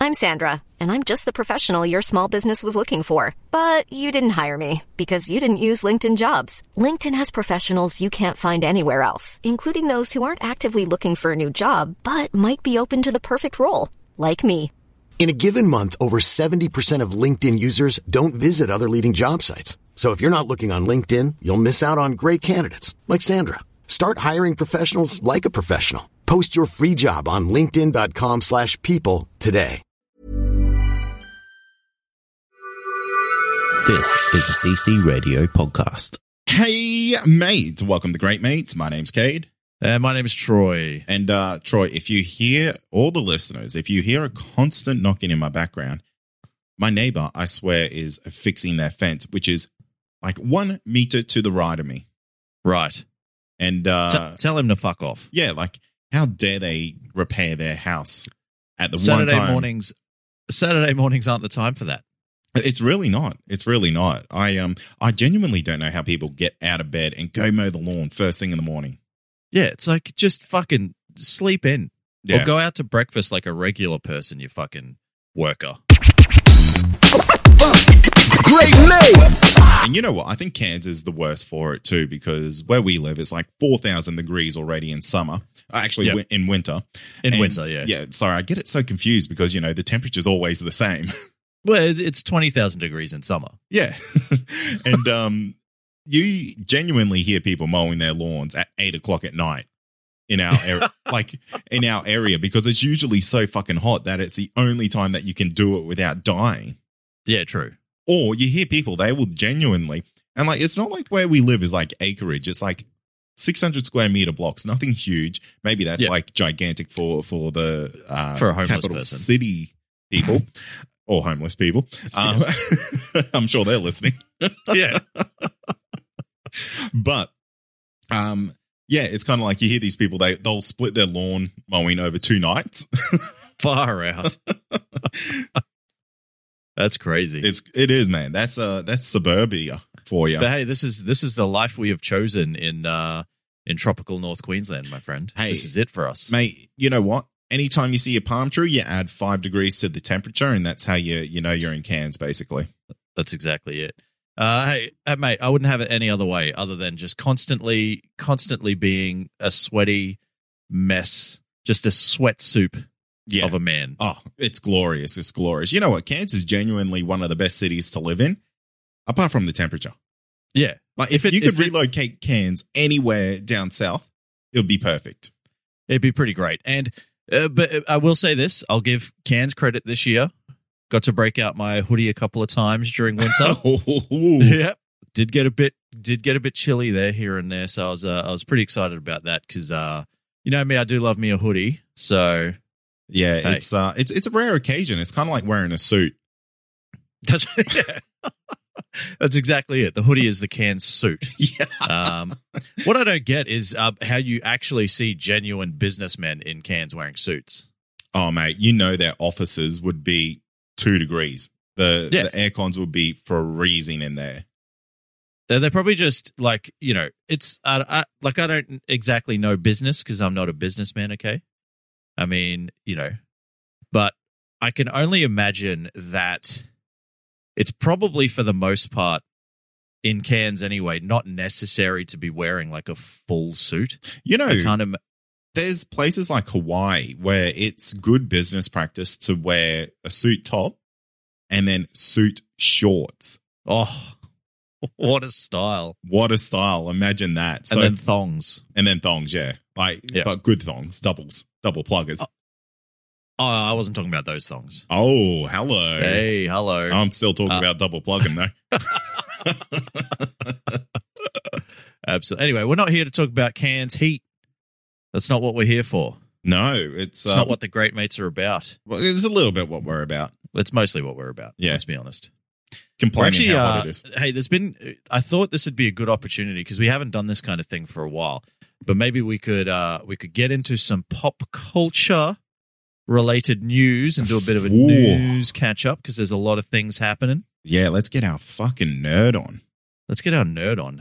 I'm Sandra, and I'm just the professional your small business was looking for. But you didn't hire me because you didn't use LinkedIn Jobs. LinkedIn has professionals you can't find anywhere else, including those who aren't actively looking for a new job, but might be open to the perfect role, like me. In a given month, over 70% of LinkedIn users don't visit other leading job sites. So if you're not looking on LinkedIn, you'll miss out on great candidates like Sandra. Start hiring professionals like a professional. Post your free job on linkedin.com/people today. This is a CC Radio podcast. Hey, mate. Welcome to Great Mates. My name's Cade. And my name is Troy. And Troy, if you hear, all the listeners, if you hear a constant knocking in my background, my neighbor, I swear, is fixing their fence, which is like 1 meter to the right of me. Right. And tell him to fuck off. Yeah, like, how dare they repair their house at the Saturday one time? Saturday mornings aren't the time for that. It's really not. It's really not. I genuinely don't know how people get out of bed and go mow the lawn first thing in the morning. Yeah, it's like, just fucking sleep in. Yeah. Or go out to breakfast like a regular person, you fucking worker. Great Mates! And you know what? I think Cairns is the worst for it too, because where we live, it's like 4,000 degrees already in summer. Actually, Yep. in winter. Winter, yeah. Yeah, sorry, I get it so confused because, you know, the temperature's always the same. Well, it's 20,000 degrees in summer. Yeah. And you genuinely hear people mowing their lawns at 8 o'clock at night in our area, in our area, because it's usually so fucking hot that it's the only time that you can do it without dying. Yeah, true. Or you hear people, they will genuinely, and like, it's not like where we live is like acreage. It's like 600 square meter blocks, nothing huge. Maybe that's like gigantic for the for a homeless capital person. city people or homeless people. I'm sure they're listening. Yeah. But yeah, it's kind of like you hear these people, they'll split their lawn mowing over 2 nights. Far out. That's crazy. It is, man. That's suburbia for you. But hey, this is the life we have chosen in tropical North Queensland, my friend. Hey, this is it for us, mate. You know what? Anytime you see a palm tree, you add 5 degrees to the temperature, and that's how you know you're in Cairns, basically. That's exactly it. Hey, mate, I wouldn't have it any other way other than just constantly being a sweaty mess, just a sweat soup of a man. Oh, it's glorious. It's glorious. You know what? Cairns is genuinely one of the best cities to live in, apart from the temperature. Yeah. Like, if you could relocate Cairns anywhere down south, it would be perfect. It'd be pretty great. And but I will say this, I'll give Cairns credit this year. Got to break out my hoodie a couple of times during winter. Yep. Did get a bit chilly there, here and there. So I was pretty excited about that because you know me, I do love me a hoodie. So yeah, hey. it's a rare occasion. It's kind of like wearing a suit. That's that's exactly it. The hoodie is the Cairns suit. Yeah. What I don't get is how you actually see genuine businessmen in Cairns wearing suits. Oh, mate, you know their offices would be 2 degrees. The air cons would be freezing in there. They're probably just like, you know, it's I don't exactly know business because I'm not a businessman. Okay, I mean, you know, but I can only imagine that it's probably for the most part in Cairns anyway, not necessary to be wearing like a full suit. You know, there's places like Hawaii where it's good business practice to wear a suit top and then suit shorts. Oh, what a style. What a style. Imagine that. And then thongs. Yeah. But good thongs, double pluggers. Oh, I wasn't talking about those thongs. Oh, hello. Hey, hello. I'm still talking about double plugging, though. Absolutely. Anyway, we're not here to talk about Cairns heat. That's not what we're here for. No, it's not what the Great Mates are about. Well, it's a little bit what we're about. It's mostly what we're about. Yeah. Let's be honest. Complaining how hot it is. Hey, I thought this would be a good opportunity because we haven't done this kind of thing for a while. But maybe we could get into some pop culture related news and do a bit of a news catch up because there's a lot of things happening. Yeah, let's get our fucking nerd on. Let's get our nerd on.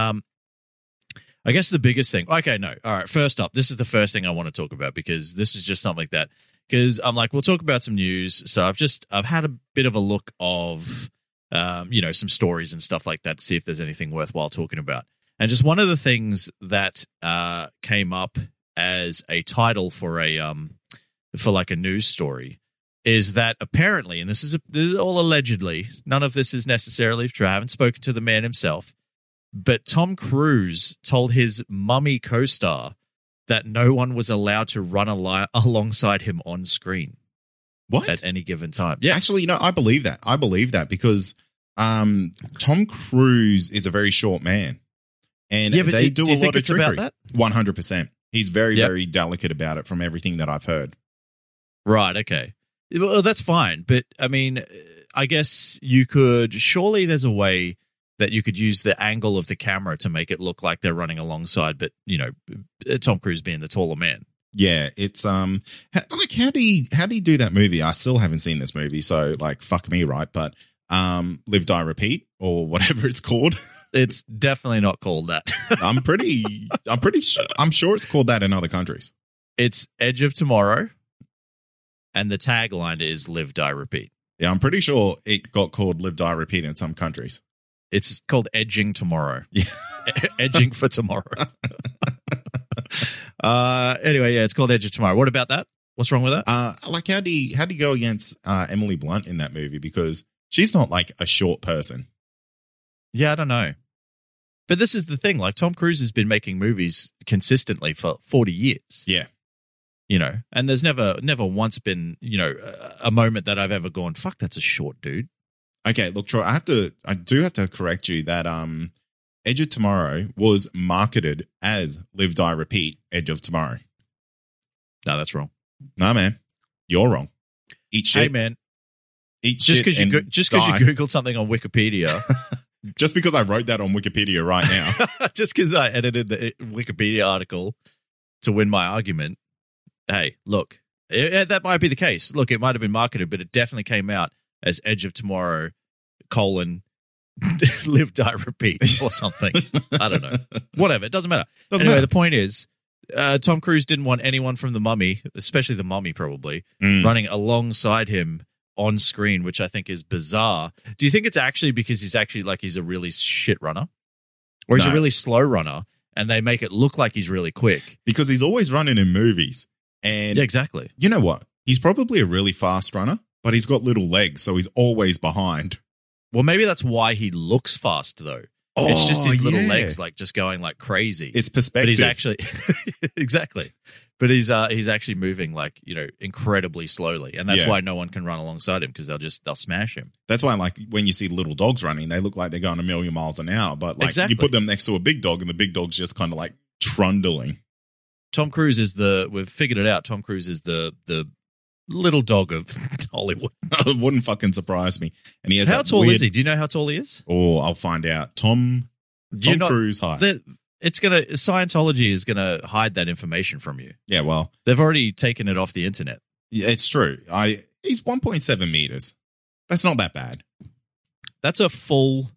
I guess the biggest thing. Okay, no. All right. First up, this is the first thing I want to talk about because this is just something that because I'm like, we'll talk about some news. So I've had a bit of a look of, some stories and stuff like that to see if there's anything worthwhile talking about. And just one of the things that came up as a title for like a news story is that apparently, and this is all allegedly, none of this is necessarily true. I haven't spoken to the man himself, but Tom Cruise told his Mummy co-star that no one was allowed to run alongside him on screen. What? At any given time. Yeah. Actually, I believe that. I believe that because Tom Cruise is a very short man. And they do a lot of trickery. About that? 100%. He's very, very delicate about it from everything that I've heard. Right, okay. Well, that's fine. But, I mean, I guess surely there's a way that you could use the angle of the camera to make it look like they're running alongside, but, Tom Cruise being the taller man. Yeah, it's how do you do that movie? I still haven't seen this movie, so like fuck me, right? But Live Die Repeat or whatever it's called. It's definitely not called that. I'm sure it's called that in other countries. It's Edge of Tomorrow, and the tagline is Live Die Repeat. Yeah, I'm pretty sure it got called Live Die Repeat in some countries. It's called Edging Tomorrow. Yeah. Edging for Tomorrow. Anyway, yeah, it's called Edge of Tomorrow. What about that? What's wrong with that? Like how do you go against Emily Blunt in that movie? Because she's not like a short person. Yeah, I don't know. But this is the thing. Like Tom Cruise has been making movies consistently for 40 years. Yeah. And there's never once been, a moment that I've ever gone, fuck, that's a short dude. Okay, look, Troy, I do have to correct you that Edge of Tomorrow was marketed as Live Die Repeat Edge of Tomorrow. No, that's wrong. No, man. You're wrong. Eat shit. Hey, man. Eat just shit because you Googled something on Wikipedia. Just because I wrote that on Wikipedia right now. Just because I edited the Wikipedia article to win my argument. Hey, look, that might be the case. Look, it might have been marketed, but it definitely came out as Edge of Tomorrow, Live Die Repeat or something. I don't know. Whatever. It doesn't matter. Anyway, the point is, Tom Cruise didn't want anyone from the Mummy, especially the Mummy probably, running alongside him on screen, which I think is bizarre. Do you think it's actually because he's a really shit runner? Or he's a really slow runner and they make it look like he's really quick? Because he's always running in movies. And yeah, exactly. You know what? He's probably a really fast runner, but he's got little legs, so he's always behind. Well, maybe that's why he looks fast, though. Oh, it's just his little legs, like just going like crazy. It's perspective. But he's actually exactly. But he's actually moving like incredibly slowly, and that's why no one can run alongside him because they'll smash him. That's why, like when you see little dogs running, they look like they're going 1,000,000 miles an hour. But like you put them next to a big dog, and the big dog's just kind of like trundling. Tom Cruise is we've figured it out. Tom Cruise is the little dog of Hollywood. It wouldn't fucking surprise me. And he has how tall is he? Do you know how tall he is? Oh, I'll find out. Tom Cruise height. Scientology is gonna hide that information from you. Yeah, well, they've already taken it off the internet. Yeah, it's true. He's 1.7 meters. That's not that bad. That's a full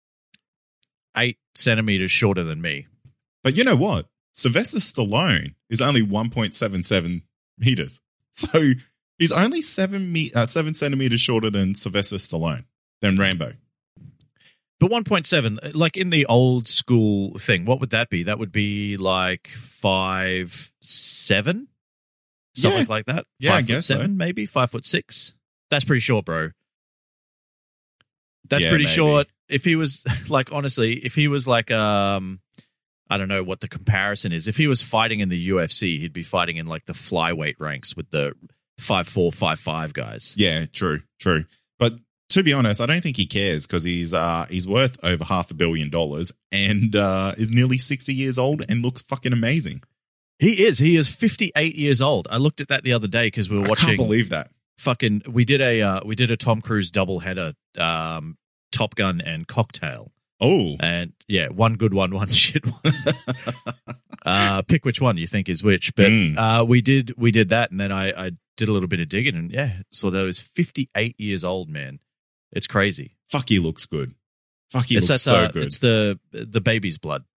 8 centimeters shorter than me. But you know what? Sylvester Stallone is only 1.77 meters. So he's only 7 centimeters shorter than Sylvester Stallone, than Rambo. But 1.7, like in the old school thing, what would that be? That would be like 5'7", something like that. Yeah, I guess 5'7", so. maybe 5'6". That's pretty short, bro. That's Yeah, pretty maybe. short. If he was like, honestly, if he was like, I don't know what the comparison is. If he was fighting in the UFC, he'd be fighting in like the flyweight ranks with the 5'4", 5'5" guys. Yeah, true. But to be honest, I don't think he cares because he's worth over $500 million and is nearly 60 years old and looks fucking amazing. He is 58 years old. I looked at that the other day because we were watching. I can't believe that. We did a Tom Cruise doubleheader, Top Gun and Cocktail. Oh, and yeah, one good one shit one. Pick which one you think is which. But we did that, and then I did a little bit of digging, and saw that he was 58 years old, man. It's crazy. Fuck, he looks good. Fuck, he looks so good. It's the baby's blood.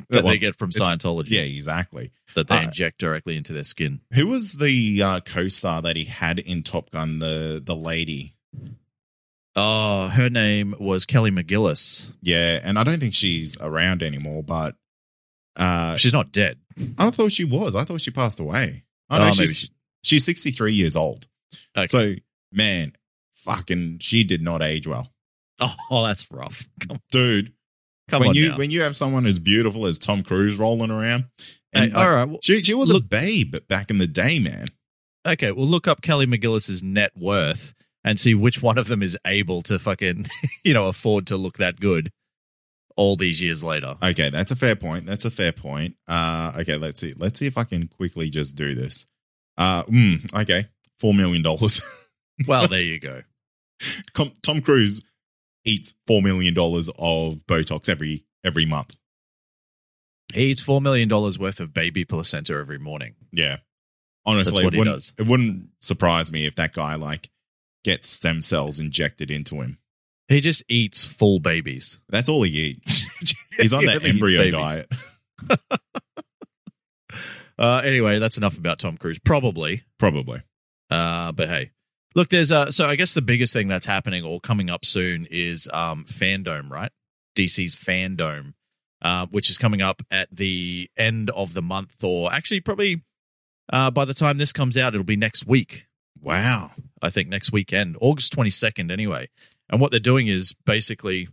that Well, they get from it's- Scientology. Yeah, exactly. That they inject directly into their skin. Who was the co-star that he had in Top Gun? The lady. Oh, her name was Kelly McGillis. Yeah, and I don't think she's around anymore, but She's not dead. I thought she was. I thought she passed away. Oh, Oh, no, maybe she's 63 years old. Okay. So, man, fucking, she did not age well. Oh, that's rough. Dude, Come when on you now. when you have someone as beautiful as Tom Cruise rolling around, Hey, and all right. Well, she was a look- babe back in the day, man. okay, well, look up Kelly McGillis's net worth and see which one of them is able to fucking, afford to look that good all these years later. Okay, that's a fair point. Okay, let's see. Let's see if I can quickly just do this. Okay, $4 million. Well, there you go. Tom Cruise eats $4 million of Botox every month. He eats $4 million worth of baby placenta every morning. Yeah, honestly, That's what he it does. wouldn't surprise me if that guy gets stem cells injected into him. He just eats full babies. That's all he eats. He's on He that only eats embryo babies. diet. Anyway, that's enough about Tom Cruise. Probably. Probably. But hey, look, there's so I guess the biggest thing that's happening or coming up soon is Fandome, right? DC's Fandome, which is coming up at the end of the month, or actually probably by the time this comes out, it'll be next week. Wow. I think next weekend, August 22nd anyway. And what they're doing is basically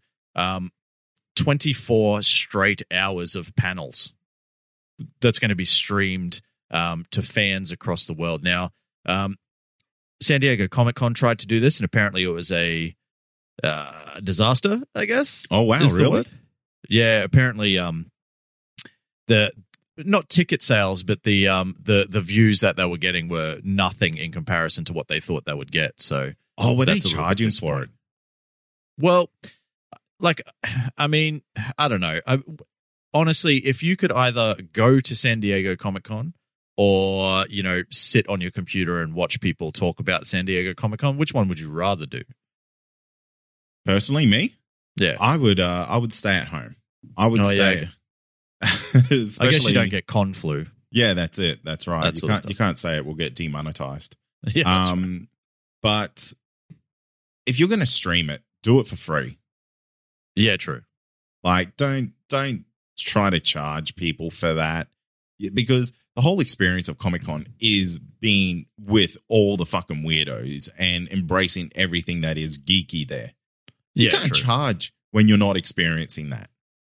24 straight hours of panels that's going to be streamed to fans across the world. Now, San Diego Comic-Con tried to do this, and apparently it was a disaster, I guess. Oh, wow, is the really? word. Yeah, apparently the not ticket sales, but the views that they were getting were nothing in comparison to what they thought they would get. So, Oh, were they that's a little charging bit for it? well, I mean, I don't know. Honestly, if you could either go to San Diego Comic-Con or, sit on your computer and watch people talk about San Diego Comic-Con, which one would you rather do? Personally, me? Yeah. I would stay at home. I would Oh, stay. I guess you don't get con flu. Yeah, that's it. That's right. That sort of You can't say it will get demonetized. Yeah, that's right. But if you're going to stream it, do it for free. Yeah, true. Don't try to charge people for that, because the whole experience of Comic-Con is being with all the fucking weirdos and embracing everything that is geeky there. You Yeah, can't true. charge when you're not experiencing that.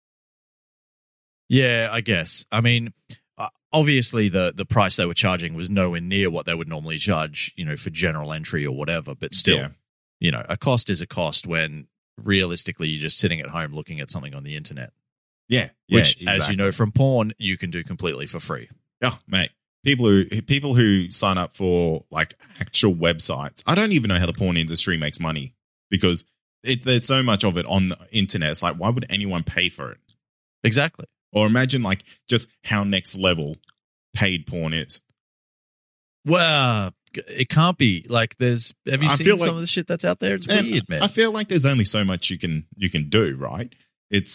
Yeah, I guess. I mean, obviously the price they were charging was nowhere near what they would normally charge, for general entry or whatever. But still, Yeah. a cost is a cost when realistically you're just sitting at home looking at something on the internet, Yeah. which, yeah, as you exactly. know from porn, you can do completely for free. Oh, mate. People who sign up for actual websites. I don't even know how the porn industry makes money, because there's so much of it on the internet. It's why would anyone pay for it? Exactly. Or imagine just how next level paid porn is. Well, it can't be have you I seen feel some like- of the shit that's out there? It's And weird, man. I feel like there's only so much you can do, right? It's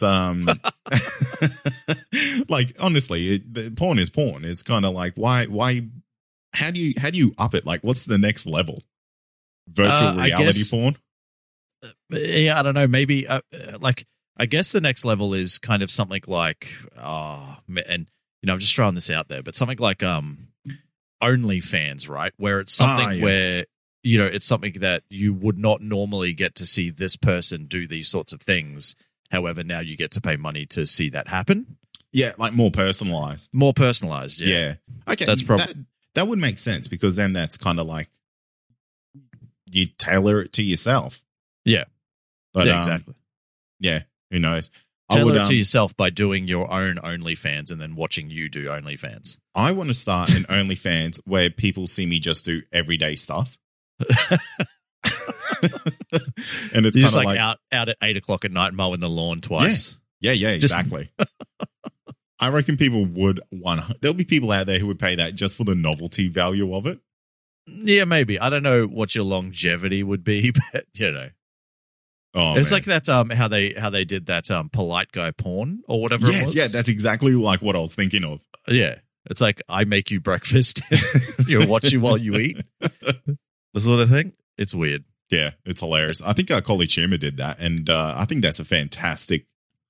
honestly, porn is porn. It's kind of why how do you up it? What's the next level? Virtual I reality guess- porn? Yeah, I don't know. Maybe I guess the next level is kind of something like I'm just throwing this out there, but something like OnlyFans, right? Where it's something yeah. where it's something that you would not normally get to see this person do these sorts of things. However, now you get to pay money to see that happen. Yeah, more personalized. More personalized. Yeah. Okay. That's that would make sense, because then that's kind of you tailor it to yourself. Yeah. But Yeah, exactly. Yeah, who knows? Tailor it to yourself by doing your own OnlyFans and then watching you do OnlyFans. I want to start an OnlyFans where people see me just do everyday stuff. And it's You're kind just of out at 8:00 at night mowing the lawn twice. Yeah, Just- exactly. I reckon people would there'll be people out there who would pay that just for the novelty value of it. Yeah, maybe. I don't know what your longevity would be, but Oh, It's man. like that how they did that polite guy porn or whatever it was. Yeah, that's exactly like what I was thinking of. Yeah. It's like I make you breakfast, you watch you while you eat. The sort of thing. It's weird. Yeah, it's hilarious. I think Collie Chuma did that, and I think that's a fantastic,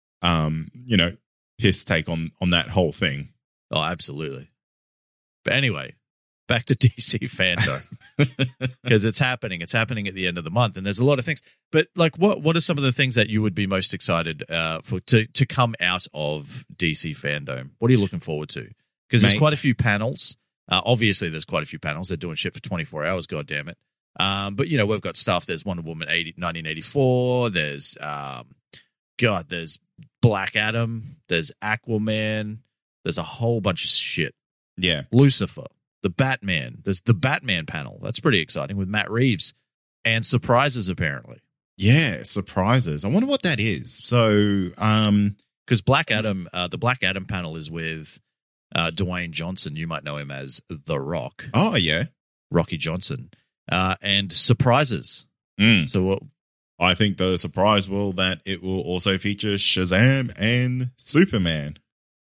piss take on that whole thing. Oh, absolutely. But anyway, back to DC fandom because it's happening. It's happening at the end of the month, and there's a lot of things. But like, what are some of the things that you would be most excited for to come out of DC fandom? What are you looking forward to? Because there's quite a few panels. Obviously, there's quite a few panels. They're doing shit for 24 hours. God damn it. But we've got stuff. There's Wonder Woman 1984. There's there's Black Adam. There's Aquaman. There's a whole bunch of shit. Yeah, Lucifer. The Batman. There's the Batman panel. That's pretty exciting with Matt Reeves. And surprises, apparently. Yeah, surprises. I wonder what that is. So, because Black Adam, the Black Adam panel is with Dwayne Johnson. You might know him as The Rock. Oh, yeah. Rocky Johnson. And surprises. So I think the surprise that it will also feature Shazam and Superman.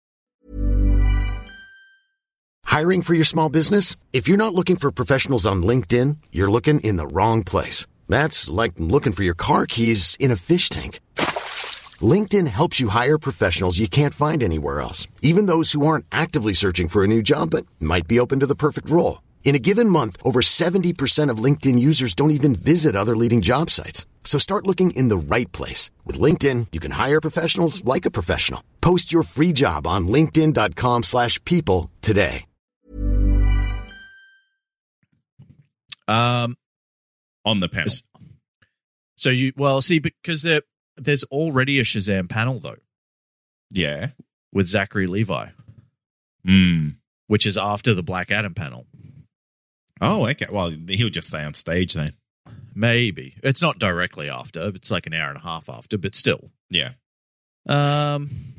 Hiring for your small business? If you're not looking for professionals on LinkedIn, you're looking in the wrong place. That's like looking for your car keys in a fish tank. LinkedIn helps you hire professionals you can't find anywhere else, even those who aren't actively searching for a new job but might be open to the perfect role. In a given month, over 70% of LinkedIn users don't even visit other leading job sites. So start looking in the right place. With LinkedIn, you can hire professionals like a professional. Post your free job on linkedin.com/people today. On the panel. So because there's already a Shazam panel, though. Yeah. With Zachary Levi. Which is after the Black Adam panel. Oh, okay. Well, he'll just stay on stage then. Maybe. It's not directly after. It's like an hour and a half after, but still. Yeah. I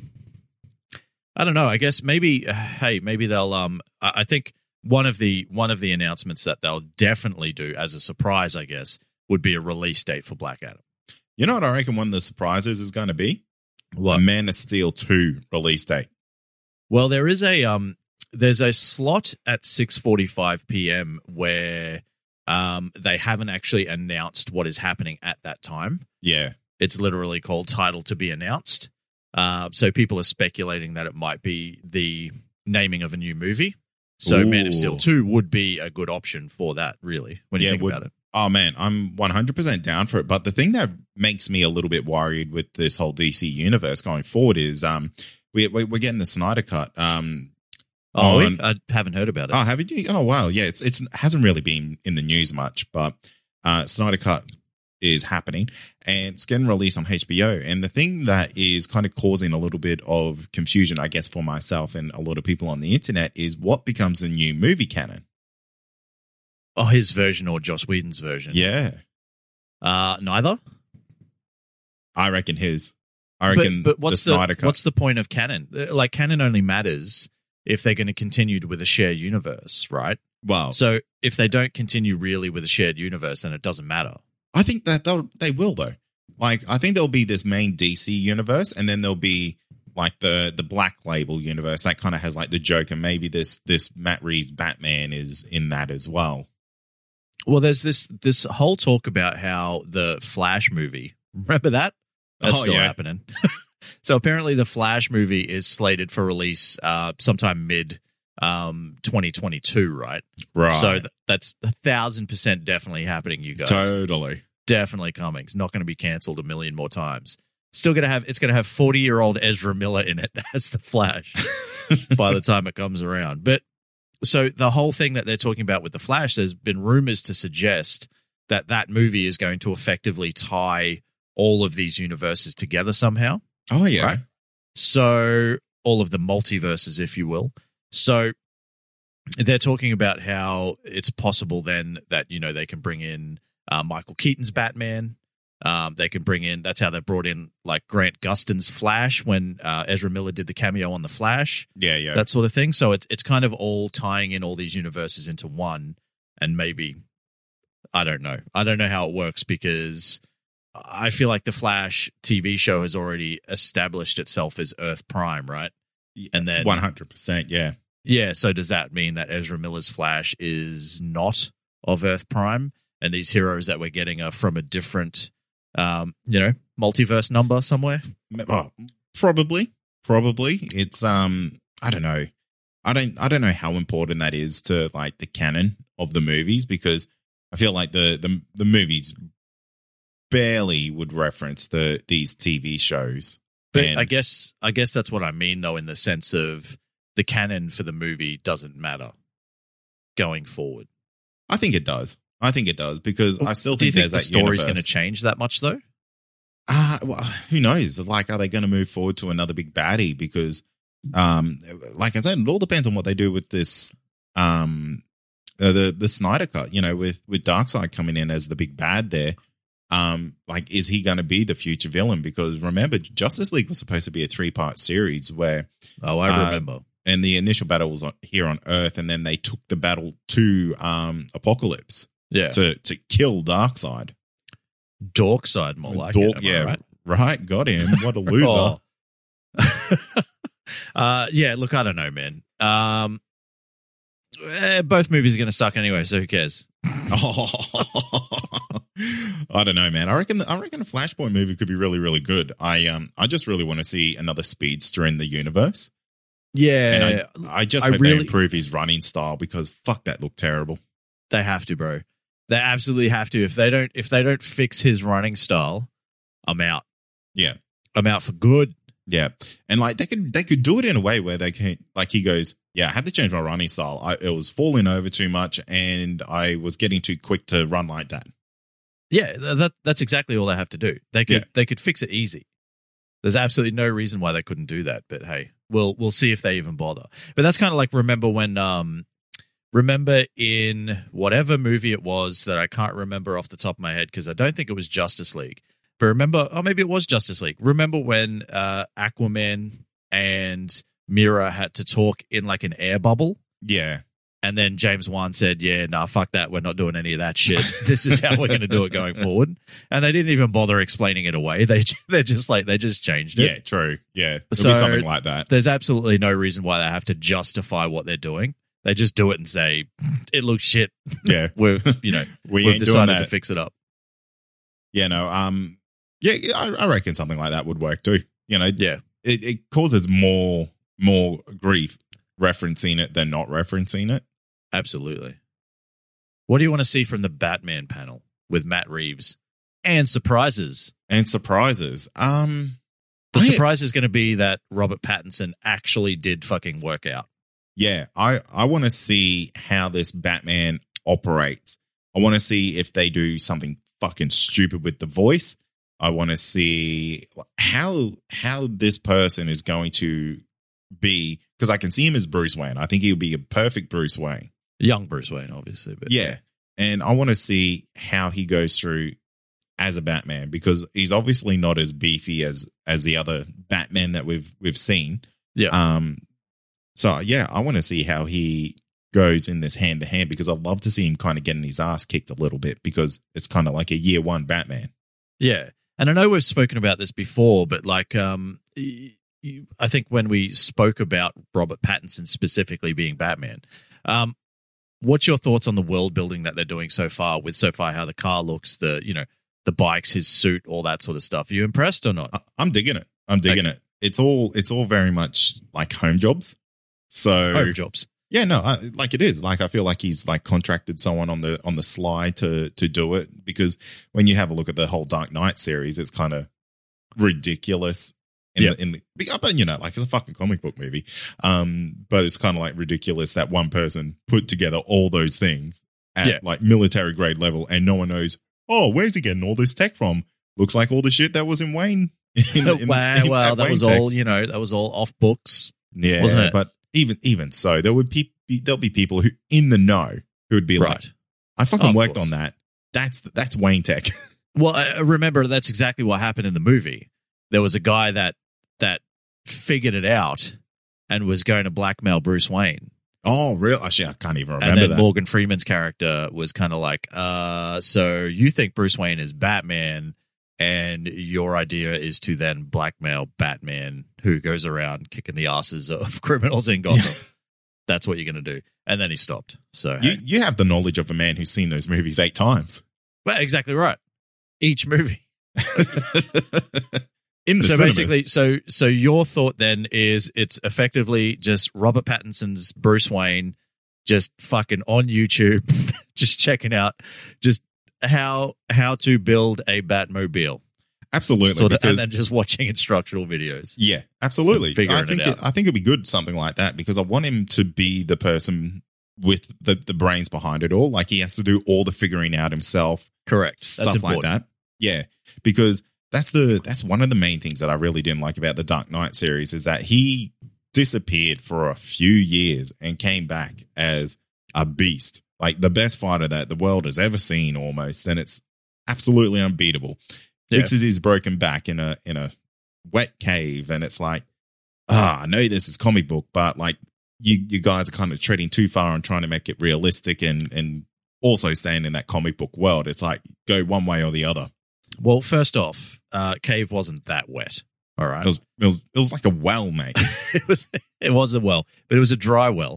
don't know. I guess maybe they'll I think one of the announcements that they'll definitely do as a surprise, I guess, would be a release date for Black Adam. You know what I reckon one of the surprises is going to be? What? A Man of Steel 2 release date. Well, there is there's a slot at 6:45 p.m. where they haven't actually announced what is happening at that time. Yeah. It's literally called Title to be Announced. So people are speculating that it might be the naming of a new movie. So Ooh. Man of Steel 2 would be a good option for that, really, when you think about it. Oh, man, I'm 100% down for it. But the thing that makes me a little bit worried with this whole DC universe going forward is we're getting the Snyder Cut. I haven't heard about it. Oh, haven't you? Oh, wow. Yeah, it hasn't really been in the news much, but Snyder Cut is happening and it's getting released on HBO. And the thing that is kind of causing a little bit of confusion, I guess, for myself and a lot of people on the internet is what becomes the new movie canon. Oh, his version or Joss Whedon's version? Yeah. Neither? I reckon his. I reckon but what's the Snyder Cut. What's the point of canon? Like, canon only matters if they're going to continue with a shared universe, right? Well, so if they don't continue really with a shared universe, then it doesn't matter. I think that they will, though. Like, I think there'll be this main DC universe, and then there'll be like the Black Label universe that kind of has like the Joker. Maybe this Matt Reeves Batman is in that as well. Well, there's this whole talk about how the Flash movie, remember that? That's still happening. So apparently the Flash movie is slated for release sometime mid 2022, right? Right. So that's 1,000% definitely happening, you guys. Totally. Definitely coming. It's not going to be cancelled a million more times. It's going to have 40-year-old Ezra Miller in it as the Flash by the time it comes around. But so the whole thing that they're talking about with the Flash, there's been rumors to suggest that movie is going to effectively tie all of these universes together somehow. Oh, yeah. Right? So all of the multiverses, if you will. So they're talking about how it's possible then that, they can bring in Michael Keaton's Batman. They can bring in, that's how they brought in like Grant Gustin's Flash when Ezra Miller did the cameo on The Flash. Yeah, yeah. That sort of thing. So it's kind of all tying in all these universes into one. And maybe, I don't know. I don't know how it works because I feel like the Flash TV show has already established itself as Earth Prime, right? And then 100%, yeah. Yeah, so does that mean that Ezra Miller's Flash is not of Earth Prime, and these heroes that we're getting are from a different, multiverse number somewhere? Oh, probably. It's I don't know. I don't know how important that is to like the canon of the movies, because I feel like the movies barely would reference these TV shows. But And I guess that's what I mean, though, in the sense of the canon for the movie doesn't matter going forward. I think it does. Because I still Do you think think there's the that story's universe. going to change that much, though? Well, who knows? Like, are they going to move forward to another big baddie? Because, like I said, it all depends on what they do with this, the Snyder Cut. With Darkseid coming in as the big bad there. Like, is he going to be the future villain? Because remember, Justice League was supposed to be a 3-part series where, I remember. And the initial battle was here on Earth, and then they took the battle to Apocalypse, to kill Darkseid. Dorkside, more like it. Am I right? Right. Got him. What a loser. Look, I don't know, man. Both movies are going to suck anyway, so who cares? I don't know, man. I reckon a Flashpoint movie could be really, really good. I just really want to see another speedster in the universe. Yeah, and I just hope they improve his running style, because fuck, that looked terrible. They have to, bro. They absolutely have to. If they don't fix his running style, I'm out. Yeah, I'm out for good. Yeah, and like they could do it in a way where they can, like, he goes, yeah, I had to change my running style. It was falling over too much, and I was getting too quick to run like that. Yeah, that's exactly all they have to do. They could fix it easy. There's absolutely no reason why they couldn't do that. But hey, we'll see if they even bother. But that's kind of like, remember in whatever movie it was that I can't remember off the top of my head, because I don't think it was Justice League. But remember, maybe it was Justice League. Remember when Aquaman and Mira had to talk in like an air bubble? Yeah. And then James Wan said, yeah, nah, fuck that. We're not doing any of that shit. This is how we're going to do it going forward. And they didn't even bother explaining it away. They just changed it. Yeah, true. Yeah. So It'll be something like that. There's absolutely no reason why they have to justify what they're doing. They just do it and say, it looks shit. Yeah. we've ain't decided doing to fix it up. Yeah, no, I reckon something like that would work too. Yeah. It causes more grief referencing it than not referencing it. Absolutely. What do you want to see from the Batman panel with Matt Reeves and surprises? The surprise is going to be that Robert Pattinson actually did fucking work out. Yeah, I want to see how this Batman operates. I want to see if they do something fucking stupid with the voice. I want to see how this person is going to be, because I can see him as Bruce Wayne. I think he'll be a perfect Bruce Wayne. Young Bruce Wayne, obviously. But yeah. And I want to see how he goes through as a Batman, because he's obviously not as beefy as the other Batman that we've seen. Yeah. So yeah, I want to see how he goes in this hand to hand, because I'd love to see him kind of getting his ass kicked a little bit, because it's kind of like a year one Batman. Yeah. And I know we've spoken about this before, but like, I think when we spoke about Robert Pattinson specifically being Batman, what's your thoughts on the world building that they're doing so far how the car looks, the bikes, his suit, all that sort of stuff? Are you impressed or not? I'm digging it. It. It's all very much like home jobs. So home jobs. Yeah, no, like it is. Like I feel like he's like contracted someone on the sly to do it, because when you have a look at the whole Dark Knight series, it's kind of ridiculous. But like it's a fucking comic book movie. But it's kind of like ridiculous that one person put together all those things at like military grade level, and no one knows, oh, where's he getting all this tech from? Looks like all the shit that was in Wayne. That was all off books. Yeah, wasn't it? But even so, there'll be people who in the know who would be like, I fucking worked on that. That's Wayne tech. Well, remember, that's exactly what happened in the movie. There was a guy that figured it out and was going to blackmail Bruce Wayne. Oh, really? Actually, I can't even remember and then that. Morgan Freeman's character was kind of like, so you think Bruce Wayne is Batman, and your idea is to then blackmail Batman, who goes around kicking the asses of criminals in Gotham. That's what you're going to do. And then he stopped. So you have the knowledge of a man who's seen those movies 8 times. Well, exactly right. Each movie. In the So cinemas. basically, so your thought then is it's effectively just Robert Pattinson's Bruce Wayne just fucking on YouTube, just checking out just how to build a Batmobile. Absolutely. Sort of, and because, then just watching instructional videos. yeah, absolutely. And figuring I think it out. I think it'd be good, something like that, because I want him to be the person with the brains behind it all. Like, he has to do all the figuring out himself. Correct. Stuff That's like important. that. Yeah, because that's one of the main things that I really didn't like about the Dark Knight series, is that he disappeared for a few years and came back as a beast, like the best fighter that the world has ever seen almost, and it's absolutely unbeatable. Yeah. Fixes his broken back in a wet cave, and it's like, I know this is comic book, but like you guys are kind of treading too far and trying to make it realistic and also staying in that comic book world. It's like, go one way or the other. Well, first off, cave wasn't that wet. All right. It was like a well, mate. it was a well, but it was a dry well.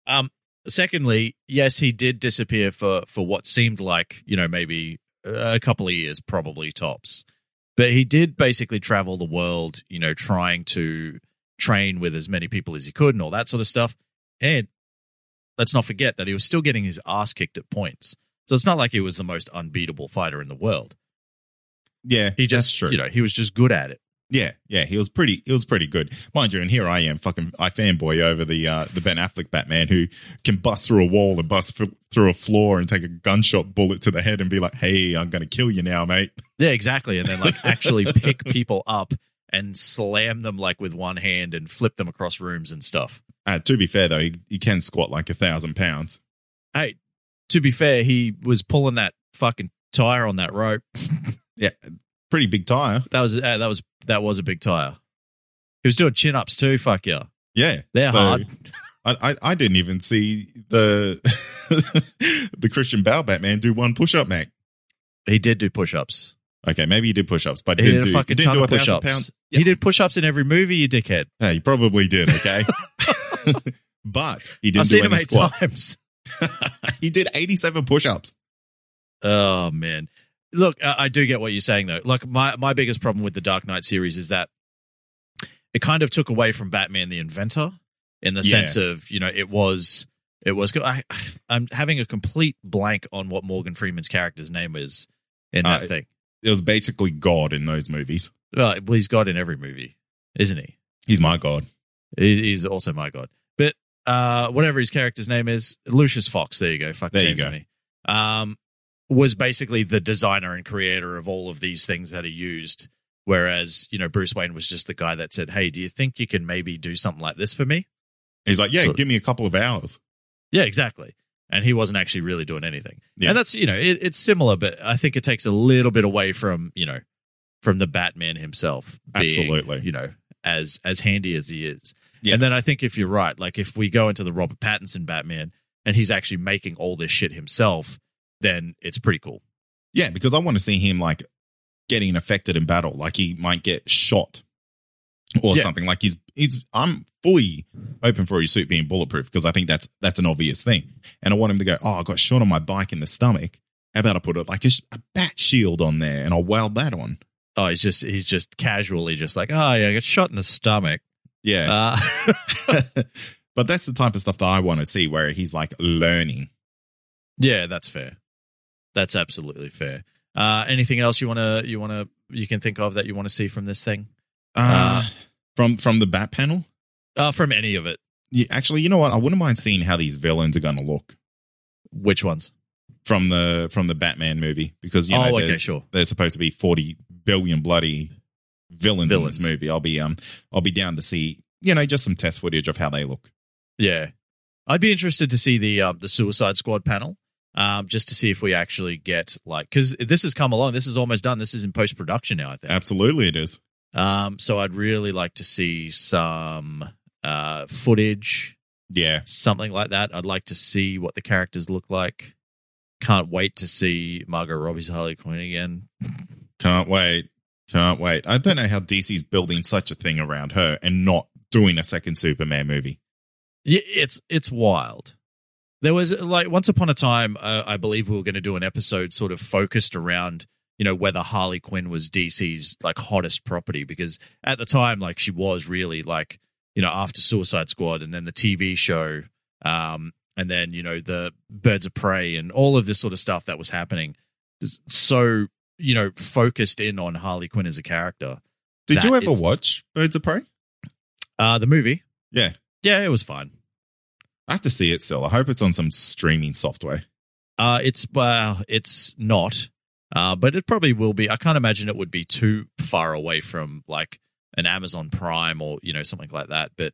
Secondly, yes, he did disappear for what seemed like, maybe a couple of years, probably tops. But he did basically travel the world, trying to train with as many people as he could and all that sort of stuff. And let's not forget that he was still getting his ass kicked at points. So it's not like he was the most unbeatable fighter in the world. Yeah, He just, that's true. he was just good at it. Yeah, he was pretty good, mind you. And here I am, I fanboy over the Ben Affleck Batman, who can bust through a wall and bust through a floor and take a gunshot bullet to the head and be like, "Hey, I'm going to kill you now, mate." Yeah, exactly. And then actually pick people up and slam them with one hand and flip them across rooms and stuff. To be fair though, he can squat like 1,000 pounds. Hey, to be fair, he was pulling that fucking tire on that rope. Yeah, pretty big tire. That was a big tire. He was doing chin ups too. Fuck yeah, Yeah, they're hard. I didn't even see the the Christian Bale Batman do one push up, mate. He did do push ups. Okay, maybe he did push ups, but He did a fucking ton of push 1,000 ups. pounds. Yeah. He did push ups in every movie, you dickhead. Yeah, he probably did. Okay, but he didn't I've do seen him any 8 squats. times. He did 87 push ups. Oh man, look, I do get what you're saying though. Like my biggest problem with the Dark Knight series is that it kind of took away from Batman the Inventor in the sense of it was. I'm having a complete blank on what Morgan Freeman's character's name is in that thing. It was basically God in those movies. Well, he's God in every movie, isn't he? He's my God. He's also my God. But whatever his character's name is, Lucius Fox. There you go. Fuck There you names go. me. Was basically the designer and creator of all of these things that are used. Whereas, Bruce Wayne was just the guy that said, "Hey, do you think you can maybe do something like this for me?" He's like, yeah, give me a couple of hours. Yeah, exactly. And he wasn't actually really doing anything. Yeah. And that's, it's similar, but I think it takes a little bit away from, from the Batman himself. Being, Absolutely. as handy as he is. Yeah. And then I think if you're right, if we go into the Robert Pattinson Batman and he's actually making all this shit himself, then it's pretty cool. Yeah, because I want to see him getting affected in battle. Like he might get shot or something. Like I'm fully open for his suit being bulletproof because I think that's an obvious thing. And I want him to go, I got shot on my bike in the stomach. How about I put a bat shield on there and I'll weld that on? Oh, he's just casually just like, oh yeah, I got shot in the stomach. Yeah. But that's the type of stuff that I want to see where he's learning. Yeah, that's fair. That's absolutely fair. Anything else you can think of that you want to see from this thing? From the Bat panel? From any of it. Yeah, actually, you know what? I wouldn't mind seeing how these villains are going to look Which ones? from the Batman movie because sure. there's supposed to be 40 billion bloody villains in this movie. I'll be down to see just some test footage of how they look. Yeah, I'd be interested to see the Suicide Squad panel, just to see if we actually get because this has come along. This is almost done. This is in post production now, I think. Absolutely, it is. So I'd really like to see some footage. Yeah, Something like that. I'd like to see what the characters look like. Can't wait to see Margot Robbie's Harley Quinn again. Can't wait. I don't know how DC's building such a thing around her and not doing a second Superman movie. Yeah, it's wild. There was like once upon a time, I believe we were going to do an episode sort of focused around, whether Harley Quinn was DC's like hottest property, because at the time, like she was really like, after Suicide Squad and then the TV show, and then, the Birds of Prey and all of this sort of stuff that was happening. So, focused in on Harley Quinn as a character. Did you ever watch Birds of Prey? The movie? Yeah. Yeah, it was fine. I have to see it still. I hope it's on some streaming software. It's not, but it probably will be. I can't imagine it would be too far away from like an Amazon Prime or something like that. But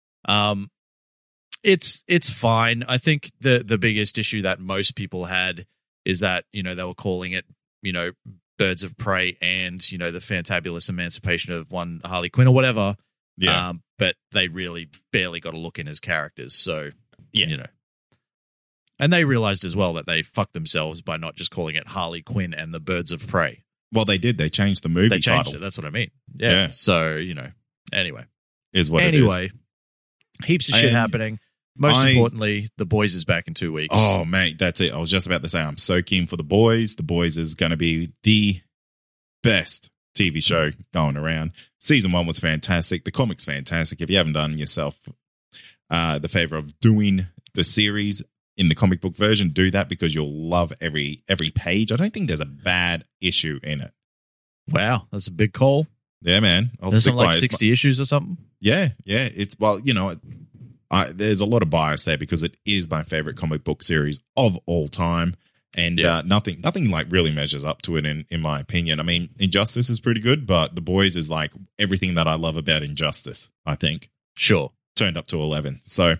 it's fine. I think the biggest issue that most people had is that they were calling it Birds of Prey and the fantabulous emancipation of one Harley Quinn or whatever. Yeah. But they really barely got a look in as characters. So, yeah. And they realized as well that they fucked themselves by not just calling it Harley Quinn and the Birds of Prey. Well, they did. They changed the movie They changed title. it. That's what I mean. Yeah. So, anyway. Is what it is. Heaps of shit happening. Most importantly, The Boys is back in 2 weeks. Oh, mate, that's it. I was just about to say, I'm so keen for The Boys. The Boys is going to be the best TV show going around. Season 1 was fantastic. The comic's fantastic. If you haven't done yourself the favor of doing the series in the comic book version, do that because you'll love every page. I don't think there's a bad issue in it. Wow, that's a big call. Yeah, man. There's something like 60 issues or something? Yeah. It's, well, there's a lot of bias there because it is my favorite comic book series of all time. And nothing like really measures up to it in my opinion. I mean, Injustice is pretty good, but The Boys is like everything that I love about Injustice, I think. Sure. Turned up to 11. So,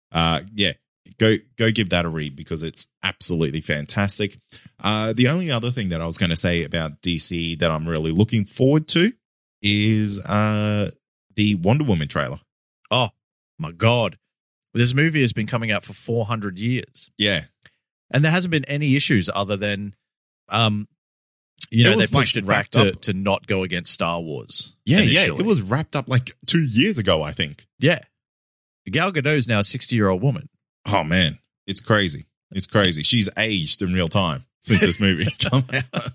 go give that a read because it's absolutely fantastic. The only other thing that I was going to say about DC that I'm really looking forward to is the Wonder Woman trailer. Oh, my God. This movie has been coming out for 400 years. Yeah. And there hasn't been any issues other than, they pushed it back to not go against Star Wars. Yeah, initially. It was wrapped up like 2 years ago, I think. Yeah. Gal Gadot is now a 60-year-old woman. Oh, man. It's crazy. She's aged in real time since this movie came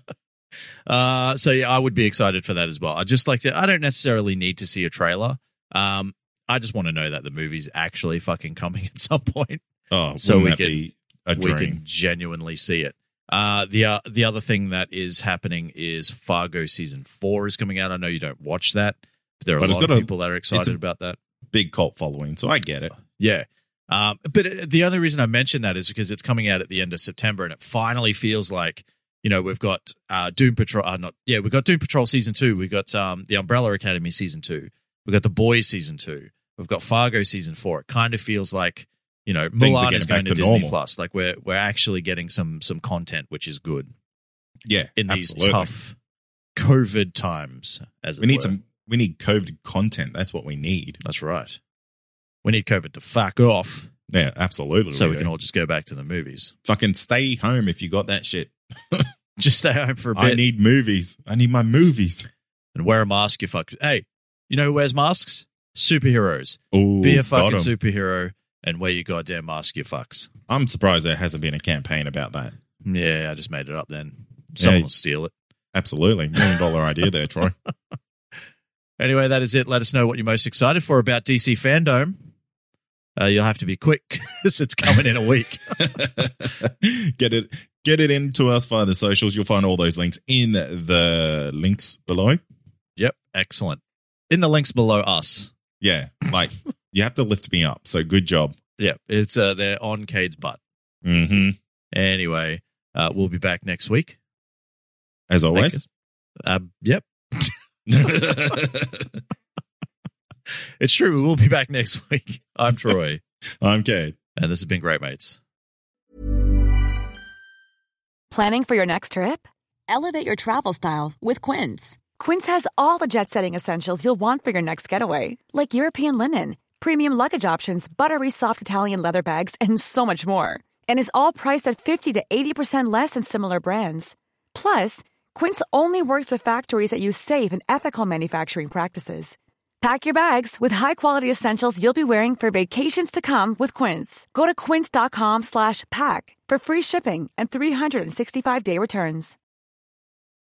out. So, I would be excited for that as well. I don't necessarily need to see a trailer. I just want to know that the movie's actually fucking coming at some point. Oh, so we can genuinely see it. The other thing that is happening is Fargo season 4 is coming out. I know you don't watch that, but there are a lot of people that are excited about that. Big cult following, so I get it. Yeah. But the only reason I mention that is because it's coming out at the end of September, and it finally feels like, we've got Doom Patrol. We've got Doom Patrol season 2. We've got the Umbrella Academy season 2. We've got The Boys season 2. We've got Fargo season 4. It kind of feels like, Mulan is going to Disney Plus. Like we're actually getting some content, which is good. Yeah, in these tough COVID times, we need COVID content. That's what we need. That's right. We need COVID to fuck off. Yeah, absolutely. So we can all just go back to the movies. Fucking stay home if you got that shit. Just stay home for a bit. I need movies. I need my movies. And wear a mask, you fuck. Hey, you know who wears masks? Superheroes. Ooh, be a fucking superhero and wear your goddamn mask, you fucks. I'm surprised there hasn't been a campaign about that. Yeah, I just made it up then. Someone will steal it. Absolutely. $1 million idea there, Troy. Anyway, that is it. Let us know what you're most excited for about DC Fandom. You'll have to be quick because it's coming in a week. Get it into us via the socials. You'll find all those links in the links below. Yep. Excellent. In the links below us. Yeah. Like, you have to lift me up. So good job. Yeah. It's they're on Cade's butt. Mm-hmm. Anyway, we'll be back next week. As always. Yep. It's true. We will be back next week. I'm Troy. I'm Cade. And this has been Great Mates. Planning for your next trip? Elevate your travel style with Quince. Quince has all the jet-setting essentials you'll want for your next getaway, like European linen, premium luggage options, buttery soft Italian leather bags, and so much more. And is all priced at 50 to 80% less than similar brands. Plus, Quince only works with factories that use safe and ethical manufacturing practices. Pack your bags with high-quality essentials you'll be wearing for vacations to come with Quince. Go to quince.com/pack for free shipping and 365-day returns.